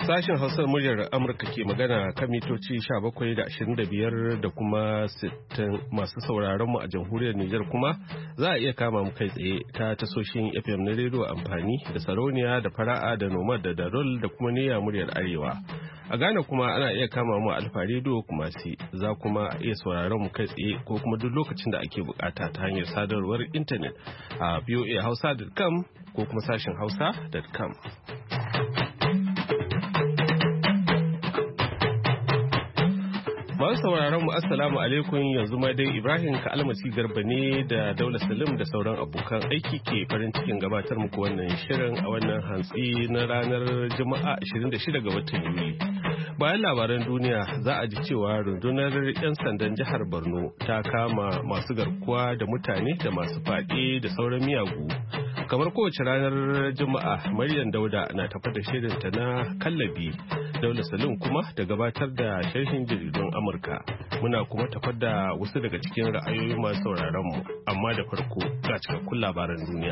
Sashen Hausar muryar Amurka ke magana kan mitoci 17 da 25 da kuma 60 masu sauraron mu a jamhuriyar Nijar kuma za a iya kama mu kai tsaye ta tasoshin FM na rediyo amfani da Sarauniya da Fara'a da Nomad da Darol da kuma Niyya muryar Arewa. A Ghana kuma ana iya kama mu a Alfa rediyo kuma za kuma iya sauraron mu kai tsaye ko kuma duk lokacin da ake bukata ta hanyar sadarwar intanet a voahausa.com ko kuma sashen hausa.com. Masu sauraron mu assalamu alaikum, yanzu ma dai Ibrahim Ka'almasi Garba ne da Daula Salim da sauran abokan aiki ke farin cikin gabatar muku wannan shirin a wannan hantsi na ranar Juma'a 26 ga watan Yuli. Bayan labaran duniya za a ji cewa rundunar 'yan sandan jihar Borno ta kama masu garkuwa da mutane da masu faɗi da sauran miyagu. Kamar kowace ranar Juma'a, Maryam Dauda na tafa da shirinta na kallabi, Daula Salim kuma da gabatar da sharhin jaridun Amurka. Muna kuma tafar da wasu daga cikin ra'ayoyi masu sauraron mu, amma da farko ga cikakkun labaran duniya.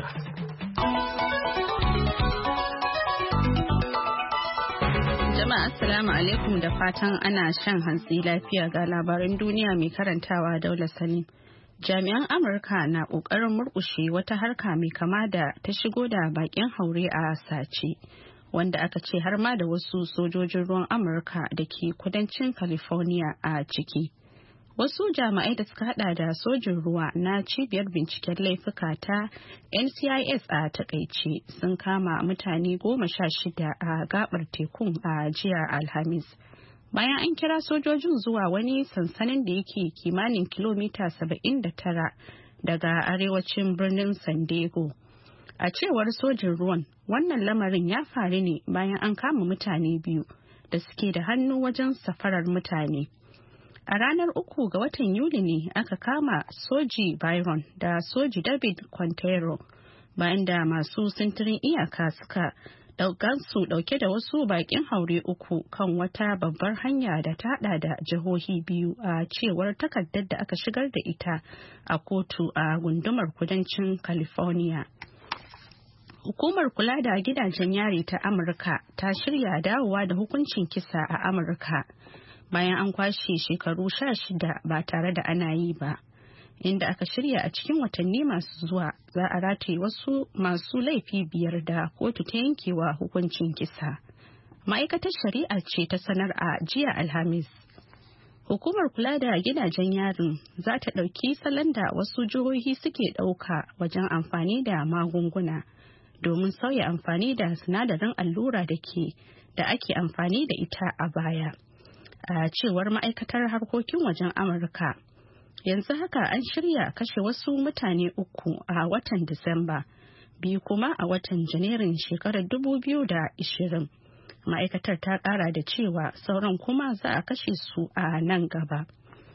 Jama'a assalamu alaikum da fatan ana shan hantsi lafiya ga labaran duniya mai karantawa Daula Salim. Jami'an Amurka na ƙoƙarin murƙushe wata harka mai kama da ta shigo da baƙin haure a sace, wanda aka ce har ma da wasu sojojin ruwan Amurka da ke kudancin California a ciki. Wasu jami'ai da suka hada da sojin ruwa na cibiyar binciken laifuka ta NCIS a takaice sun kama mutane 16 a gabar tekun a jiya Alhamis. Bayan an kira sojojin zuwa wani sansanin da yake kimanin kilomita 79 daga arewacin birnin San Diego. A cewar sojin ruwan, wannan lamarin ya faru ne bayan an kama mutane biyu da suke da hannu wajen safarar mutane. A ranar 3 ga watan Yuli ne aka kama Soji Byron da Soji David Quintero bayan da masu sintirin iyaka suka su dauke da wasu bakin haure 3 kan wata babbar hanya da ta hada da jihohi biyu, a cewar takardar da aka shigar da ita a kotu a gundumar kudancin California. Hukumar kula da gidajen yari ta Amurka ta shirya dawowa da hukuncin kisa a Amurka bayan an kwashe shekaru 16 ba tare da ana yi ba, inda aka shirya a cikin watanni masu zuwa za a rataye wasu masu laifi 5 da kotu ta yankewa hukuncin kisa. Ma'aikatar shari'a ce ta sanar a jiya Alhamis. Hukumar kula da gidajen yarin za ta ɗauki salon da wasu jihohi suke ɗauka wajen amfani da magunguna domin sauya amfani da sinadarin allura da ake amfani da ita a baya, a cewar ma'aikatar harkokin wajen Amurka. Yanzu haka an shirya kashe wasu mutane 3 a watan Disamba, 2 kuma a watan Janairun shekarar 2020. Ma'aikatar ta kara da cewa sauran kuma za a kashe su a nan gaba.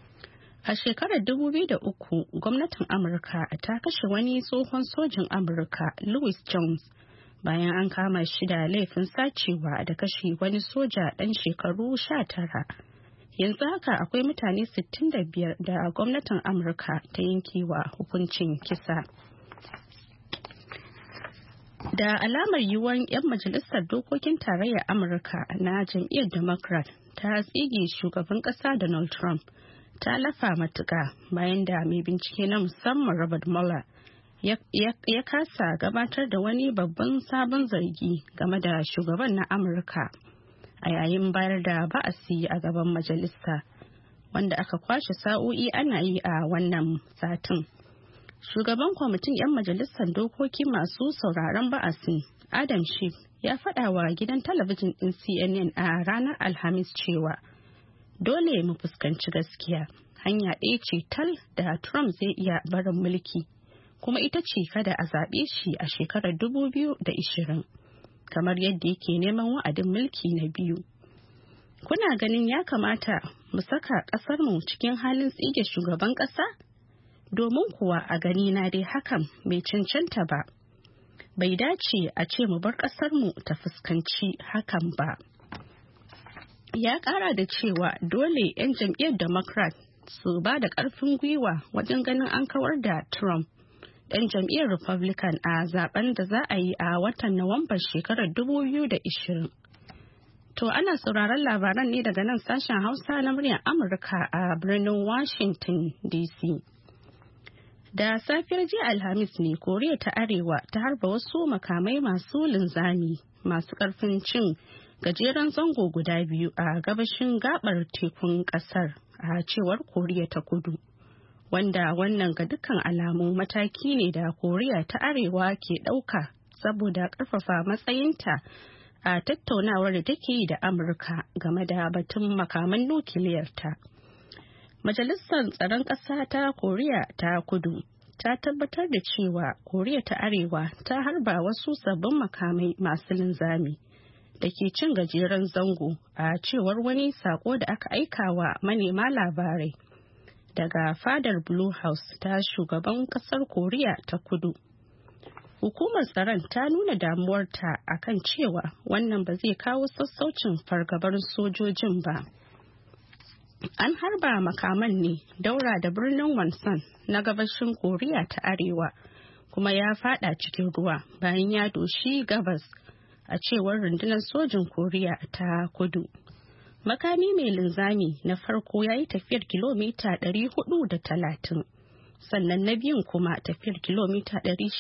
A shekarar 2003, gwamnatin Amurka ta kashe wani tsohon sojin Amurka, Louis Jones, bayan an kama shi da laifin sacewa da kashe wani soja ɗan shekaru 19. Yanzu haka akwai mutane 65 da gwamnatin Amurka ta yankewa hukuncin kisa. Da alamar yiwuwar 'yan majalisar dokokin tarayyar Amurka na jam'iyyar Democrat ta tsige shugaban ƙasa Donald Trump ta lafa matuƙa bayan da mai bincike na musamman Robert Mueller ya kasa gabatar da wani babban sabon zargi game da shugaban na Amurka a yayin bayar da ba'asi a gaban majalisa, wanda aka kwashe sa'o'i ana yi a wannan satin. Shugaban kwamitin 'yan majalisar dokoki masu sauraron ba'asin, Adam Schiff, ya faɗa wa gidan talabijin ɗin CNN a ranar Alhamis cewa dole mu fuskanci gaskiya, hanya ɗaya ce tal da Trump zai iya barin mulki, kuma ita ce kada a zaɓe shi a shekarar 2020. kamar yadda yake neman wa'adin mulki na biyu. Kuna ganin ya kamata mu saka ƙasarmu cikin halin tsige shugaban ƙasa? Domin kuwa a gani na dai hakan bai cancanta ba. Bai dace a ce mu bar ƙasarmu ta fuskanci hakan ba. Ya ƙara da cewa dole 'yan jam'iyyar Democrat su ba da ƙarfin gwiwa wajen ganin an kawar da Trump. 'Yan jam'iyyar Republican a zaben da za a yi a watan Nuwambar shekarar 2020. To ana sauraron labaran ne daga nan sashen Hausa na muryar Amurka a birnin Washington DC. Da safiyar jiya Alhamis ne Koriya ta Arewa ta harba wasu makamai masu linzami masu ƙarfin cin gajeren zango guda biyu a gabashin gabar tekun ƙasar a cewar Koriya ta Kudu. Wanda wannan ga dukkan alamu mataki ne da Koriya ta Arewa ke ɗauka saboda ƙarfafa matsayinta a tattaunawar da take yi da Amurka game da batun makaman nukiliyarta. Majalisar Tsaron Ƙasa ta Koriya ta Kudu ta tabbatar da cewa Koriya ta Arewa ta harba wasu sabbin makamai masu linzami da ke cin gajeren zango a cewar wani sako da aka aika wa manema labarai daga fadar Blue House ta shugaban ƙasar Koriya ta Kudu. Hukumar tsaron ta nuna damuwarta akan cewa wannan ba zai kawo sassaucin fargabar sojojin ba. An harba makaman ne daura da birnin Wonsan na gabashin Koriya ta Arewa kuma ya fada cikin ruwa bayan ya doshi gabas a cewar rundunar sojin Koriya ta Kudu. Makami mai linzami na farko ya yi tafiyar kilomita 430. Sannan na biyun kuma tafiyar kilomita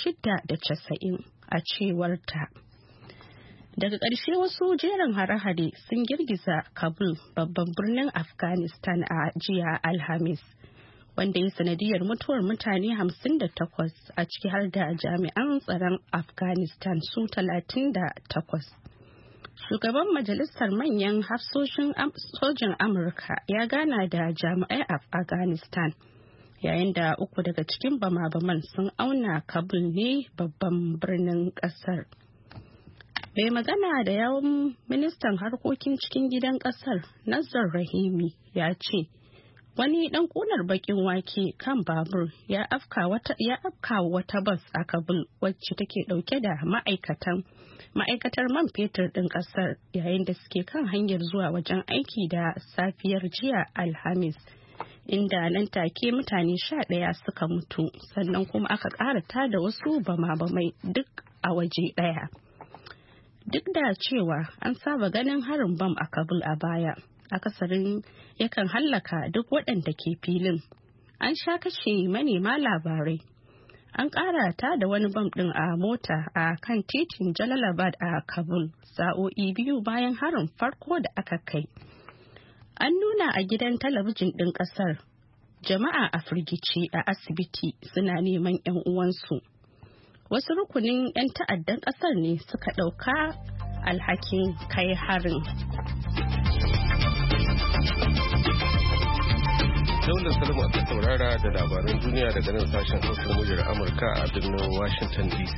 690 a cewar ta. Daga ƙarshe wasu jerin hare-hare sun girgiza Kabul babban birnin Afghanistan a jiya Alhamis, wanda ya sanadiyar mutuwar mutane 58 a ciki har da jami'an tsaron Afghanistan su 38. Shugaban Majalisar Manyan Hafsoshin Sojin Amurka ya gana da jami'ai a Afghanistan. Yayin da uku daga cikin bama-baman sun auna Kabul ne babban birnin kasar. Mai magana da yawun ministan harkokin cikin gidan kasar Nazar Rahimi ya ce wani dan kunar bakin wake kan babur ya afka wata bas a Kabul wacce take dauke da ma'aikatar man fetur din kasar yayin da suke kan hanyar zuwa wajen aiki da safiyar jiya Alhamis. Inda nan take mutane 11 suka mutu sannan kuma aka ƙara tada wasu bama-bamai duk a waje ɗaya. Duk da cewa an saba ganin harin bam a Kabul a baya, akasarin yakan hallaka duk waɗanda ke filin. An sha kashe manema labarai. An ƙara tada wani bam ɗin a mota a kan titin Jalalabad a Kabul sa'o'i biyu bayan harin farko da aka kai. An nuna a gidan talabijin ɗin ƙasar, jama'a a firgice a asibiti suna neman 'yan uwansu. Wasu rukunin 'yan ta'addan ƙasar ne suka ɗauka alhakin kai harin. Daular Salma ta saurara da labaran duniya daga nan sashen Hausa muryar Amurka a birnin Washington DC.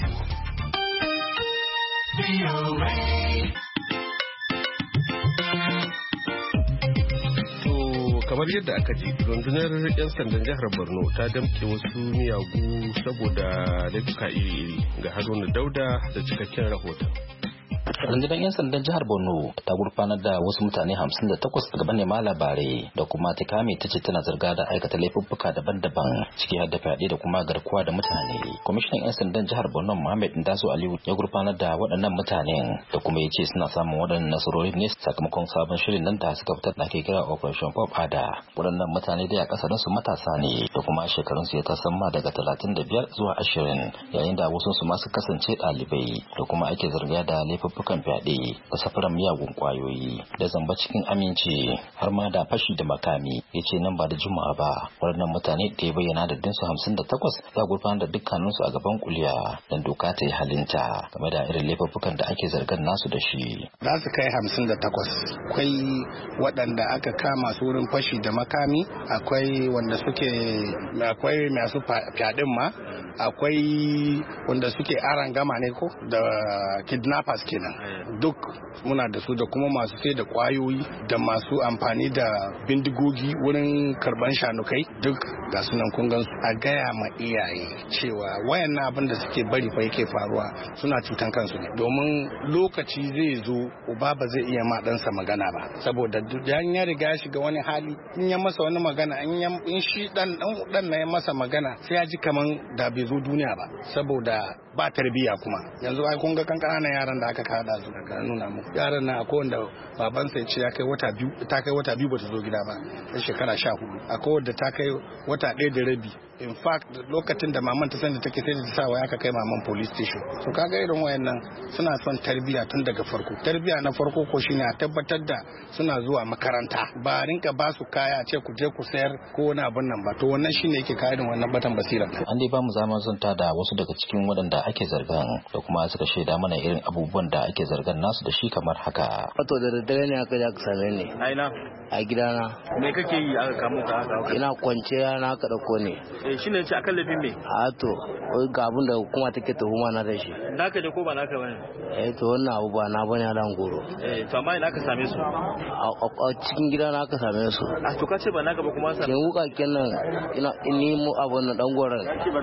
Kamar yadda aka ji, rundunar 'yan sandan jihar Borno ta damke wasu miyagu saboda laifuka iri-iri. Ga Haruna Dauda da cikakken rahoton. Rundunar 'yan sandan jihar Borno ta gurfanar da wasu mutane 58 daga manema labarai da kuma ta kame ta ce tana zarga da aikata laifuffuka daban-daban ciki har da fyaɗe da kuma garkuwa da mutane. Kwamishinan 'yan sandan jihar Borno Muhammad Ndaso Aliyu ya gurfanar da waɗannan mutanen da kuma ya ce suna samun waɗannan nasarori ne sakamakon sabon shirin nan da suka fitar da ake kira Operation Pop Ada. Waɗannan mutane dai a ƙasarin su matasa ne da kuma shekarun su ya tasamma daga 35 zuwa 20 yayin da wasu su ma su kasance ɗalibai da kuma ake zarga da laifuffukan fyaɗe da safaran miyagun kwayoyi da zamba cikin aminci har ma da fashi da makami. Ya ce nan ba da juma'a ba waɗannan mutane da ya bayyana da dinsu 58 za gurfanar da dukkaninsu a gaban kuliya don doka ta yi halinta game da irin laifuffukan da ake zargan nasu da shi. Za su kai 58. Akwai waɗanda aka kama su wurin fashi da makami, akwai wanda suke akwai masu fyaɗin ma, akwai wanda suke aran gama ne ko da kidnappers kenan. Duk muna da su da kuma masu sai da kwayoyi da masu amfani da bindigogi wurin karban shanukai duk ga sunan kun gansu. A gaya ma iyaye cewa wayannan abin da suke bari fa yake faruwa suna cutan kansu ne, domin lokaci zai zo uba ba zai iya ma ɗansa magana ba saboda dan ya riga ya shiga wani hali in ya masa wani magana in shi dan na ya masa magana sai ya ji kaman da bai bai zo duniya ba saboda ba tarbiyya kuma yanzu ai kun ga kankana yaran da aka kada su aka nuna mu yaran nan akwai wanda baban sa ya ce ya kai wata biyu bata zo gida ba a shekara 14 akwai wanda ta kai wata 1 da rabi in fact lokacin da maman ta sani take sai ta sa waya aka kai maman police station so kaga irin wayannan suna son tarbiyya tun daga farko tarbiyya na farko ko shine a tabbatar da suna zuwa makaranta ba rinka ba su kaya a ce ku je ku sayar ko wani abin nan ba to wannan shine yake kawo irin wannan batan basira an dai ba mu zaman zanta da wasu daga cikin waɗanda ake zargan da kuma suka shaida mana irin abubuwan da ake zargan nasu da shi kamar haka wato da daddare ne aka same ni a gidana me kake yi aka kamo ka aka ina kwance na aka dauko ne shine yace akan laifin me a to ga abin da hukuma take tuhuma na da shi naka je ko ba naka bane to wannan abu ba na bane dan goro to amma ina ka same su a cikin gidana aka same su a to kace ba naka ba kuma sa kin wuka kenan ina ni mu abun dan goron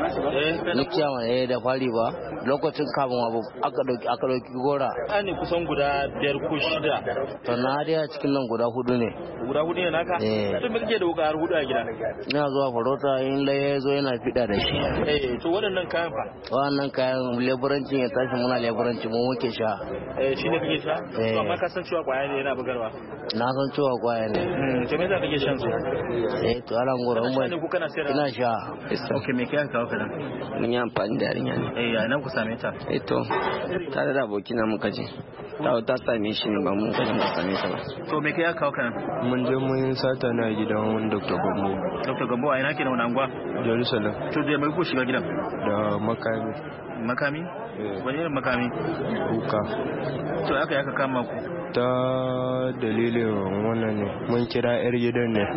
ni kiyama da fari ba lokacin kafin abu aka dauki gora ne kusan guda 5 ko 6 to na dai a cikin nan guda 4 ne naka to me kake da wuka har 4 a gida ina zuwa farauta in laye zo yana fida da shi to waɗannan kayan fa wannan kayan leburancin ya tashi muna leburanci mu muke sha shine kake sha to amma ka san cewa kwaya ne yana bugarwa na san cewa kwaya ne to me za ka ke shan su to alan goro mu ina sha okay me kai kawo kana mun yi amfani da yarinya ne nan ku same ta to tare da abokina muka je ta same shi ne ba mu kaje mu same ta ba to me kai kawo kana mun je mun sata na gidan Dr. Gambo. Dr. Gambo a ina ke da wani anguwa? Jerusalem. To da mai ko shiga gidan? Da makami. Makami? Wani irin makami? Wuka. To aka kama ku? Ta dalilin wannan ne mun kira yar gidan ne.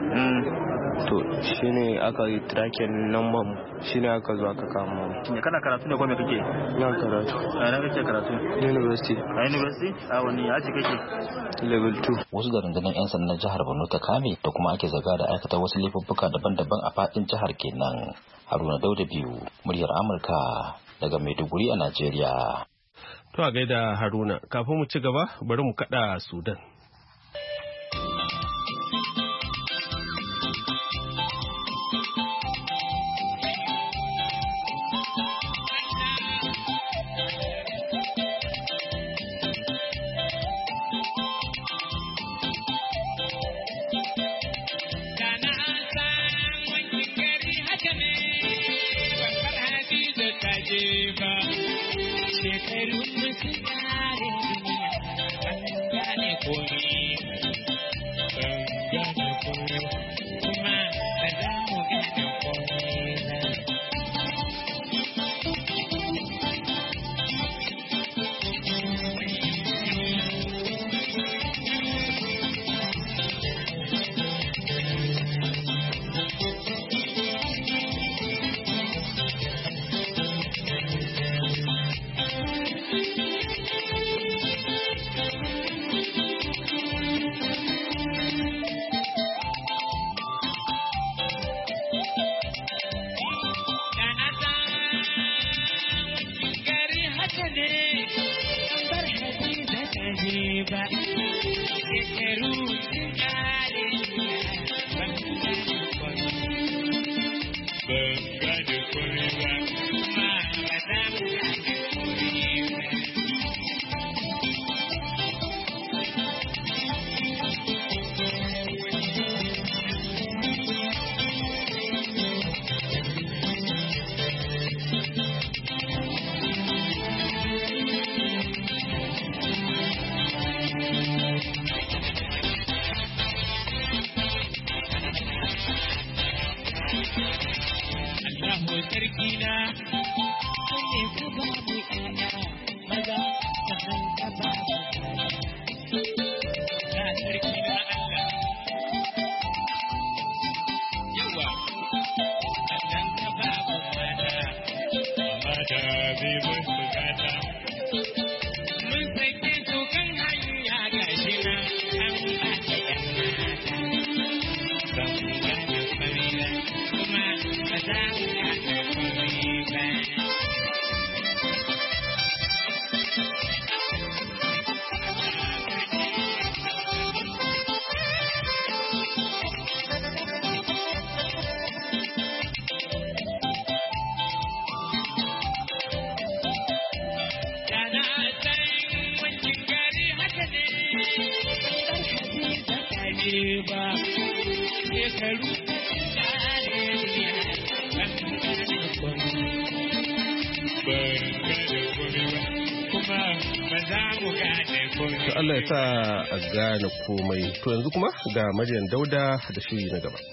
To shine aka yi tracking number mu shine aka zo aka kama mu. Kana karatu ne ko me kake? Ina karatu. A ina kake karatu? University. A university? A wani aji kake? Level 2. Wasu da rundunar 'yan sandan jihar Borno ta kame da kuma ake zarga da aikata wasu laifuffuka daban-daban a fadin jihar kenan. Haruna Dauda biyu, muryar Amurka daga Maiduguri a Najeriya. To a gaida Haruna, kafin mu ci gaba bari mu kada Sudan. Allah ya sa a gane komai. To yanzu kuma ga Maryam Dauda da shiri na gaba.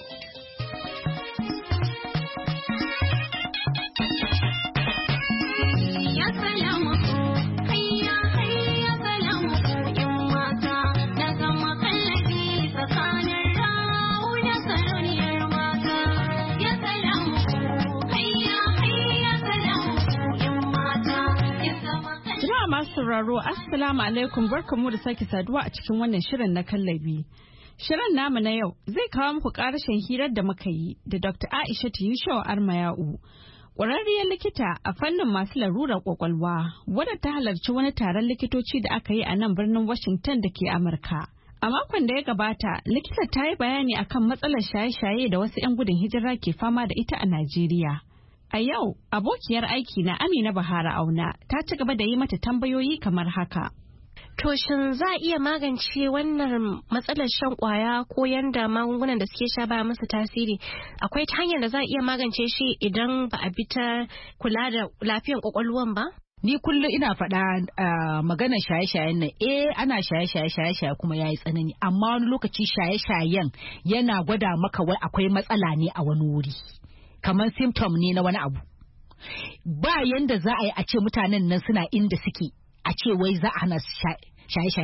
sauraro assalamu alaikum barkamu da sake saduwa a cikin wannan shirin na kallabi. Shirin namu na yau zai kawo muku karashin hirar da muka yi da Dr. Aisha Yusuf Armayau, ƙwararriyar likita a fannin masu larurar kwakwalwa wadda ta halarci wani taron likitoci da aka yi a nan birnin Washington da ke Amurka. A makon da ya gabata, likita ta yi bayani akan matsalar shaye-shaye da wasu 'yan gudun hijira ke fama da ita a Najeriya. A yau, abokiyar aiki na Amina Bahara Auna ta ci gaba da yi mata tambayoyi kamar haka. To shin za a iya magance wannan matsalar shan kwaya ko yanda magungunan da suke sha ba masa tasiri? Akwai ta hanyar da za a iya magance shi idan ba a bi ta kula da lafiyar kwakwalwan ba? Ni kullum ina faɗa maganar shaye-shayen nan ana shaye-shaye kuma yayi tsanani, amma wani lokaci shaye-shayen yana gwada maka wai akwai matsala ne a wani wuri. Kamar symptom ne na wani abu. Ba yanda za a yi a ce mutanen nan suna inda suke a ce wai za a hana shaye-shaye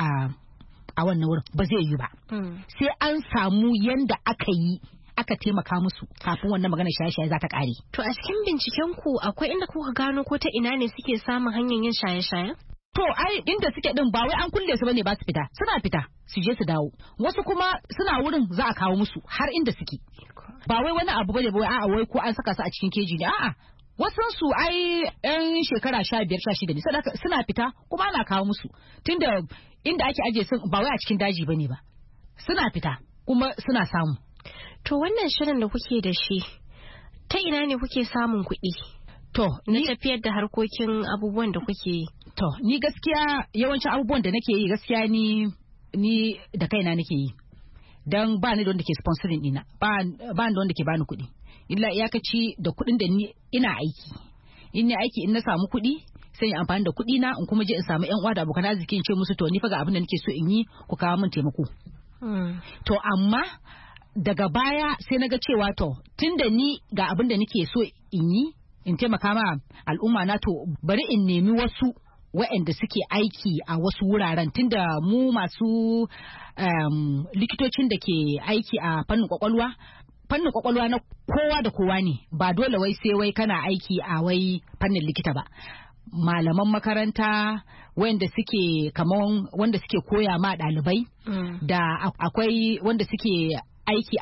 a wannan wurin, ba zai yi ba. Sai an samu yanda aka taimaka musu kafin wannan magana shaye-shaye za ta kare. To a cikin binciken ku akwai inda kuka gano ko ta ina ne suke samun hanyar yin shaye-shaye? To ai inda suke din ba wai an kulle su bane ba su fita, suna fita su je su dawo. Wasu kuma suna wurin za a kawo musu har inda suke. Ba wai wani abu bane ba wai a'a wai ko an saka su a cikin keji ne, a'a wasu su ai yan shekara 15-16 ne suna fita kuma ana kawo musu, tunda inda ake aje sun ba wai a cikin daji bane ba, suna fita kuma suna samu. To wannan shirin da kuke da shi ta ina ne kuke samun kuɗi? To na tafiyar da harkokin abubuwan da kuke yi. To ni gaskiya yawancin abubuwan da nake yi gaskiya ni da kaina nake yi. Dan ba ni da wanda ke sponsoring dina, ba ni da wanda ke bani kuɗi. Illa iyakaci da kuɗin da ni ina aiki. In ni aiki in na samu kuɗi sai in amfani da kuɗi na in kuma je in samu ƴan uwa da abokan arziki in ce musu to ni fa ga abin da nake so in yi ku kawo min taimako. To amma daga baya sai na ga cewa to tunda ni ga abin da nake so in yi in taimaka ma al'umma na, to bari in nemi wasu waɗanda suke aiki a wasu wuraren, tunda mu masu likitocin da ke aiki a fannin kwakwalwa na kowa da kowa ne, ba dole wai sai wai kana aiki a wai fannin likita ba. Malaman makaranta wanda suke kaman wanda suke koya ma ɗalibai da akwai wanda suke aiki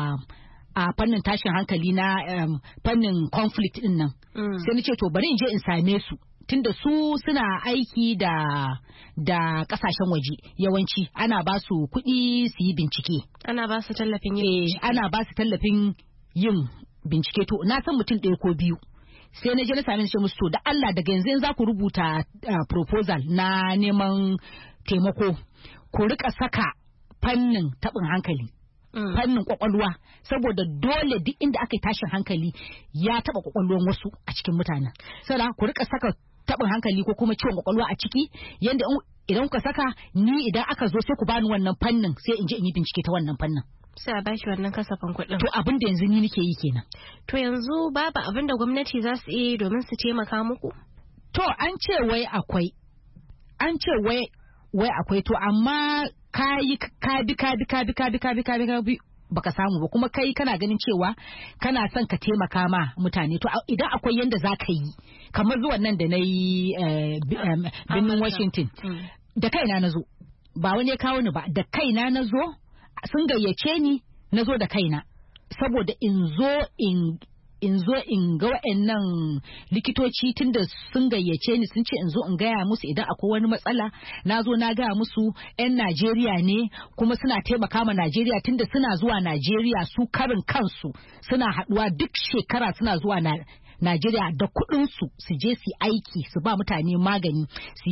a fannin tashin hankali na fannin conflict din nan. Sai ni ce to bari in je in same su, tunda su suna aiki da kasashen waje, yawanci ana ba su kuɗi su yi bincike. Ana ba su tallafin yin bincike. Ana ba su tallafin yin bincike. To na san mutum ɗaya ko biyu. Sai na je na same su musu to da Allah daga yanzu za ku rubuta proposal na neman taimako, ku rika saka fannin taɓin hankali. Fannin kwakwalwa, saboda dole duk inda aka yi tashin hankali ya taba kwakwalwan wasu a cikin mutanen. Sada ku rika saka tabin hankali ko kuma ciwon kwakwalwa a ciki, yanda idan kuka saka ni idan aka zo sai ku bani wannan fannin sai in je in yi bincike ta wannan fannin. Sai a bashi wannan kasafin kuɗin. To abin da yanzu ni nake yi kenan. To yanzu babu abin da gwamnati za su yi domin su taimaka muku? To an ce wai akwai. To amma ka bi baka samu ba, kuma kai kana ganin cewa kana son ka taimaka ma mutane. To idan akwai yanda za ka yi, kamar zuwan nan da na yi birnin Washington, da kaina na zo, ba wani ya kawo ni ba, da kaina na zo, sun gayyace ni na zo da kaina saboda in zo in ga wa'annan likitoci, tunda sun gayyace ni sun ce in zo in gaya musu idan akwai wani matsala. Na zo na gaya musu 'yan Najeriya ne kuma suna taimaka ma Najeriya, tunda suna zuwa Najeriya su karin kansu suna haɗuwa duk shekara, suna zuwa Najeriya da kuɗinsu su je su aiki, su ba mutane magani, su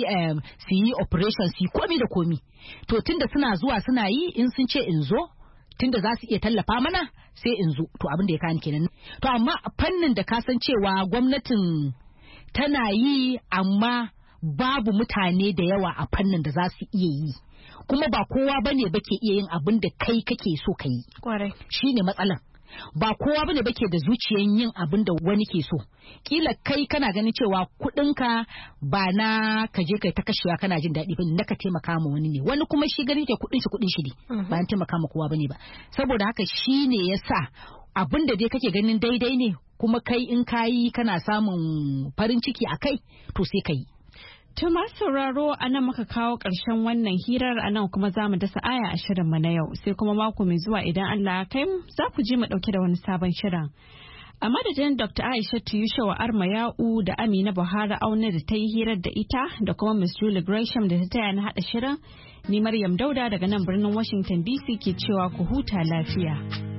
yi operation, su yi komi da komi. To tunda suna zuwa suna yi, in sun ce in zo, tunda za su iya tallafa mana sai in zo to abin da ya kani kenan. To amma fannin da ka san cewa gwamnatin tana yi amma babu mutane da yawa a fannin da za su iya yi, kuma ba kowa bane bake iya yin abin da kai kake so ka yi. Shine matsalar. Ba kowa bane bake da zuciyan yin abin da wani ke so. Kila kai kana ganin cewa kuɗinka ba na ka je kai ta kashewa kana jin daɗi bane, na ka taimaka ma wani ne. Wani kuma shi ganin ke kuɗin shi ne, ba na taimaka ma kowa bane ba. Saboda haka shine yasa abin da dai kake ganin daidai ne, kuma kai in kayi kana samun farin ciki a kai to sai ka yi. To masu sauraro a nan muka kawo ƙarshen wannan hirar, a nan kuma za mu dasa aya a shirinmu na yau, sai kuma mako mai zuwa idan Allah ya kai mu za ku ji mu ɗauke da wani sabon shirin. A madadin Dr. Aisha Yushawa Armayau da Amina Buhari Auna da ta yi hirar da ita, da kuma Miss Julie Gresham da ta taya na haɗa shirin, ni Maryam Dauda daga nan birnin Washington DC ke cewa ku huta lafiya.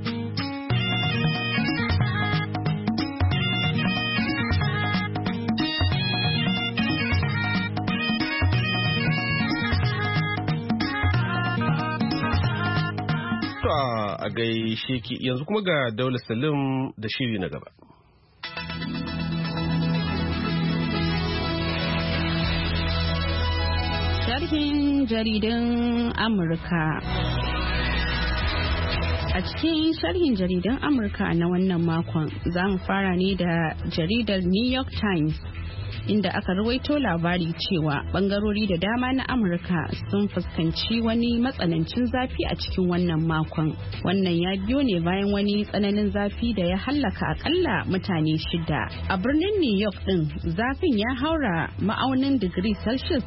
A gaishe ki yanzu kuma ga Daula Salim da shiri na gaba. Sharhin jaridun Amurka. A cikin sharhin jaridan Amurka na wannan makon za mu fara ne da jaridar New York Times, inda aka rawaito labari cewa bangarori da dama na Amurka sun fuskanci wani matsanancin zafi a cikin wannan makon. Wannan ya biyo ne bayan wani tsananin zafi da ya hallaka akalla mutane 6. A birnin New York din zafin ya haura ma'aunin digiri Celsius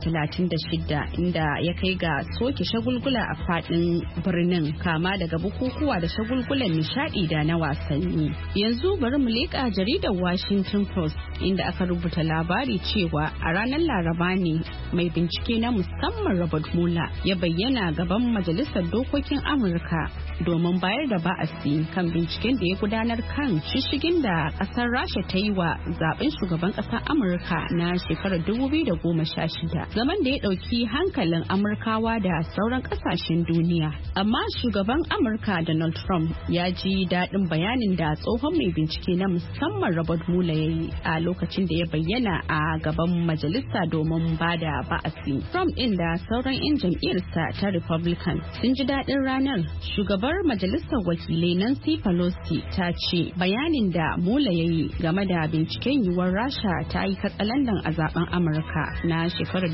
36, inda ya kai ga soke shagulgula a fadin birnin, kama daga bukukuwa da shagulgulan nishadi da na wasanni. Yanzu bari mu leƙa jaridar Washington Post, inda aka rubuta labari cewa a ranar Laraba ne mai bincike na musamman Robert Mueller ya bayyana gaban Majalisar Dokokin Amurka domin bayar da ba'asi kan binciken da ya gudanar kan shishigin da kasar Rasha ta yi wa zaben shugaban kasar Amurka na shekarar 2016, zaman da ya dauki hankalin Amurkawa da sauran kasashen duniya. Amma shugaban Amurka Donald Trump ya ji daɗin bayanin da tsohon mai bincike na musamman Robert Mueller ya yi a lokacin da ya bayyana a gaban majalisa domin bada ba'asi. Trump din da sauran 'yan jam'iyyarsa ta Republican sun ji daɗin ranar. Shugabar majalisar wakilai Nancy Pelosi ta ce bayanin da Mueller ya yi game da binciken yiwuwar Rasha ta yi katsalandan a zaben Amurka na shekarar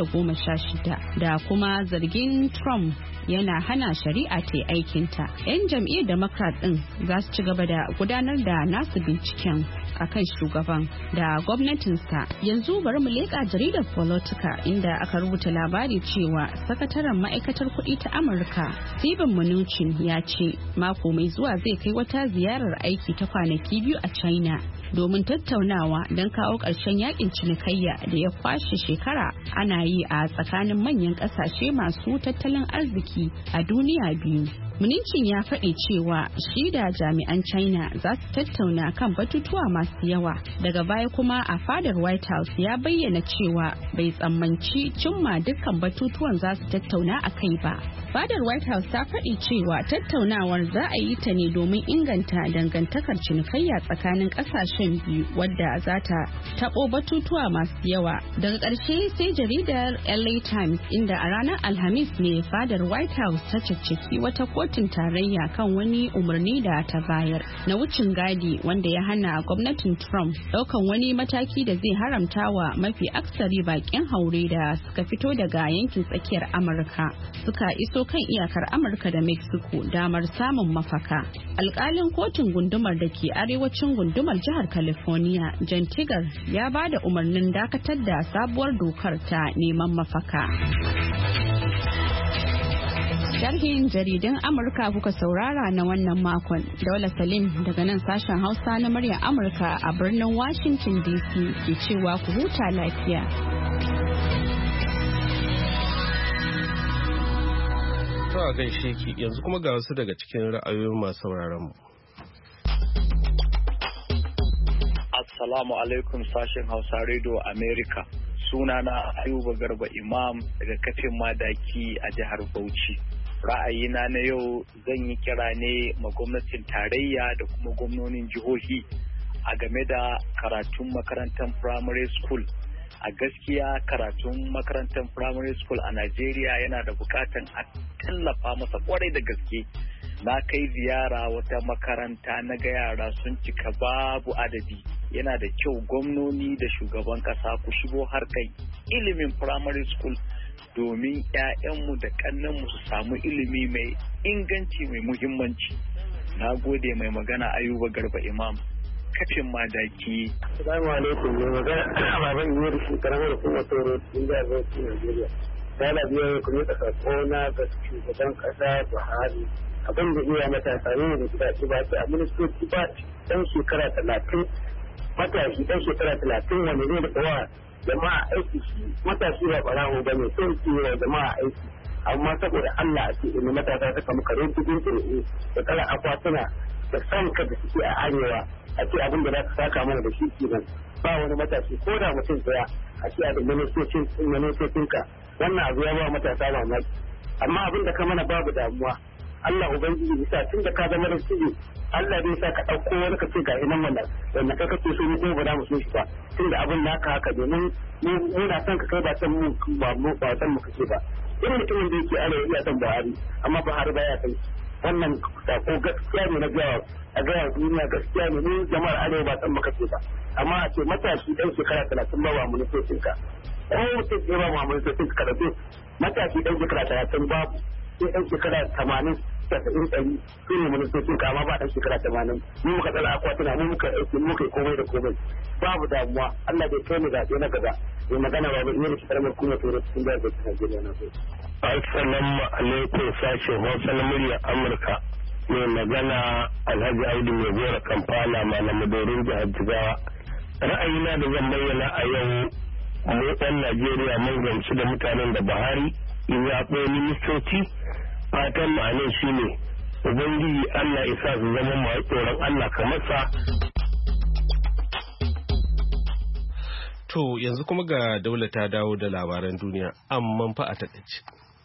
2016 da kuma zargin Trump yana hana shari'a ta yi aikinta. 'Yan jam'iyyar Democrat din za su ci gaba da gudanar da nasu binciken akan shugaban da gwamnatinsa. Yanzu bari mu leƙa jaridar Politica, inda aka rubuta labari cewa sakataren ma'aikatar kuɗi ta Amurka Steven Mnuchin ya ce mako mai zuwa zai kai wata ziyarar aiki ta kwanaki 2 a China domin tattaunawa don kawo ƙarshen yakin cinikayya da ya kwashe shekara ana yi a tsakanin manyan ƙasashe masu tattalin arziki a duniya biyu. Mnuchin ya faɗi cewa shi da jami'an China za su tattauna kan batutuwa masu yawa. Daga baya kuma a fadar White House ya bayyana cewa bai tsammanci cimma dukkan batutuwan za su tattauna a kai ba. Fadar White House ta faɗi cewa tattaunawar za a yi ta ne domin inganta dangantakar cinikayya tsakanin ƙasashen biyu, wadda za ta taɓo batutuwa masu yawa. Daga ƙarshe sai jaridar LA Times, inda a ranar Alhamis ne fadar White House ta caccaki wata kotun tarayya kan wani umarni da ta bayar na wucin gadi wanda ya hana gwamnatin Trump daukan wani mataki da zai haramta wa mafi aksari bakin haure da suka fito daga yankin tsakiyar Amurka suka iso kan iyakar Amurka da Mexico damar samun mafaka. Alkalin kotun gundumar da ke arewacin gundumar jihar California, Jan Tigar, ya ba da umarnin dakatar da sabuwar dokar ta neman mafaka. Sharhin jaridan Amurka kuka saurara na wannan makon. Daula Salim daga nan sashen Hausa na muryar Amurka a birnin Washington DC ke cewa ku huta lafiya. Ta gaishe ki yanzu kuma ga wasu daga cikin ra'ayoyin masu sauraron mu. Assalamu alaikum sashen Hausa Radio America. Sunana Ayuba Garba Imam daga kafin Madaki a jihar Bauchi. Ra'ayina na yau zan yi kira ne ma gwamnatin tarayya da kuma gwamnonin jihohi a game da karatun makarantar primary school. A gaskiya karatun makarantar primary school a Najeriya yana da bukatan a tallafa masa kwarai da gaske. Na kai ziyara wata makaranta na ga yara sun cika babu adadi. Yana da kyau gwamnoni da shugaban kasa ku shigo harkar ilimin primary school domin 'ya'yanmu da ƙannenmu su samu ilimi mai inganci mai muhimmanci. Na gode mai magana Ayuba Garba Imam. Kafin madaki. Assalamu alaikum. Mai magana baban yi da shi karamar hukumar Toro cikin jihar Bauchi, Najeriya. Ta labiya kuma ta sakona ga shugaban kasa Buhari. Abin da iya matasa ne da gida ce ba ta ministoci ba ɗan shekara 30 matashi ɗan shekara 30 wanda zai da kowa jama'a aiki shi matashi ba ɓarawo ba ne sai ke wa jama'a aiki. Amma saboda Allah a ce ina matasa suka muka rubutun tsoro da kala akwatuna da sanka da suke a arewa a ce abin da za ka saka mana da shi kenan ba wani matashi ko da mutum daya a ce a da ministocinka wannan abu ya ba matasa mamaki amma abin da ka mana babu damuwa Allah ubangiji bisa tun da ka zama da shi Allah zai sa ka ɗauko wani ka ce ga inan wannan wanda kai kake so mu ko ba za mu so shi ba tun da abin naka haka domin mu na son ka kai ba san mu ba san mu kake ba irin mutumin da yake arewa iya son Buhari amma Buhari baya san wannan sako gaskiya ne na a gaya duniya gaskiya ne ni jama'ar arewa ba san maka ce ba amma a ce matashi ɗan shekara 30 ba wa ministocin ka ko mutum ke ba wa ministocin ka da matashi ɗan shekara 30 babu sai ɗan shekara 80 90 su ne ministocin ka amma ba ɗan shekara 80 mu muka tsara akwatuna mu muka aiki mu kai komai da komai babu damuwa Allah bai kai mu zaɓe na gaba mai magana ba bai yi shi karamar kuma toro cikin jihar da Najeriya na so. Assalamu alaikum sashen Hausa na muryar Amurka. Mai magana Alhaji Audu mai gora Kampala malamu dorin jihar Jigawa. Ra'ayina da zan bayyana a yau mu ɗan Najeriya mun gamsu da mutanen da Buhari in zaɓo ministoci fatan ma'anin shi ne Ubangiji Allah isa su zama masu tsoron Allah kamar sa. To yanzu kuma ga Daula ta dawo da labaran duniya amma fa a taƙaice.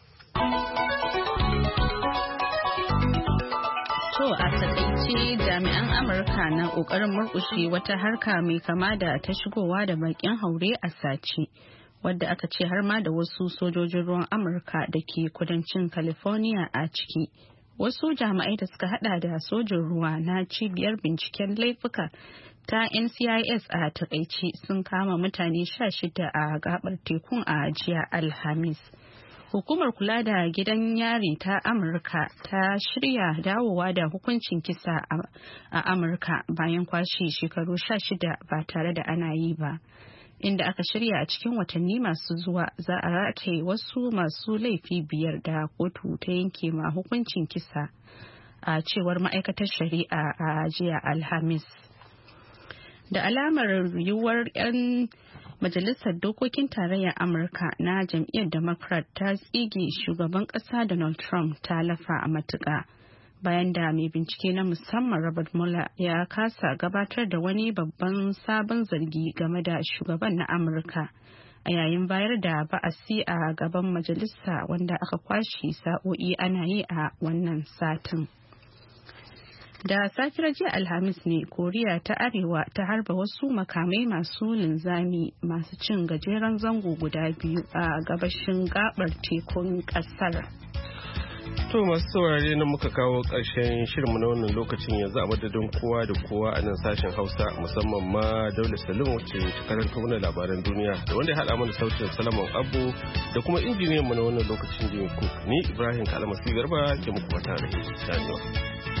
To a takaice jami'an Amurka na ƙoƙarin murƙushe wata harka mai kama da ta shigowa da baƙin haure a sace, wadda aka ce har ma da wasu sojojin ruwan Amurka da ke kudancin California a ciki. Wasu jami'ai da suka hada da sojin ruwa na cibiyar binciken laifuka ta NCIS a takaice sun kama mutane 16 a gabar tekun a jiya Alhamis. Hukumar kula da gidan yari ta Amurka ta shirya dawowa da hukuncin kisa a Amurka bayan kwashe shekaru 16 ba tare da ana yi ba. Inda aka shirya a cikin watanni masu zuwa za a rataye wasu masu laifi 5 da kotu ta yanke ma hukuncin kisa a cewar ma'aikatar shari'a a jiya Alhamis. Da alamar yiwuwar 'yan majalisar dokokin tarayyar Amurka na jam'iyyar Democrat ta tsige shugaban ƙasa Donald Trump ta lafa a matuƙa bayan da mai bincike na musamman Robert Mueller ya kasa gabatar da wani babban sabon zargi game da shugaban na Amurka a yayin bayar da ba'asi a gaban majalisa wanda aka kwashe sa'o'i ana yi a wannan satin. Da safiyar jiya Alhamis ne Koriya ta Arewa ta harba wasu makamai masu linzami masu cin gajeren zango guda 2 a gabashin gabar tekun kasar. To masu saurare na muka kawo ƙarshen shirinmu na wannan lokacin yanzu a madadin kowa da kowa a nan sashen Hausa musamman ma Daula Salim wacce ta karanta mana labaran duniya da wanda ya haɗa mana sautin Salaman Abu da kuma injiniyan mu na wannan lokacin Jimmy Cook ni Ibrahim Kalmasi Garba ke muku fata da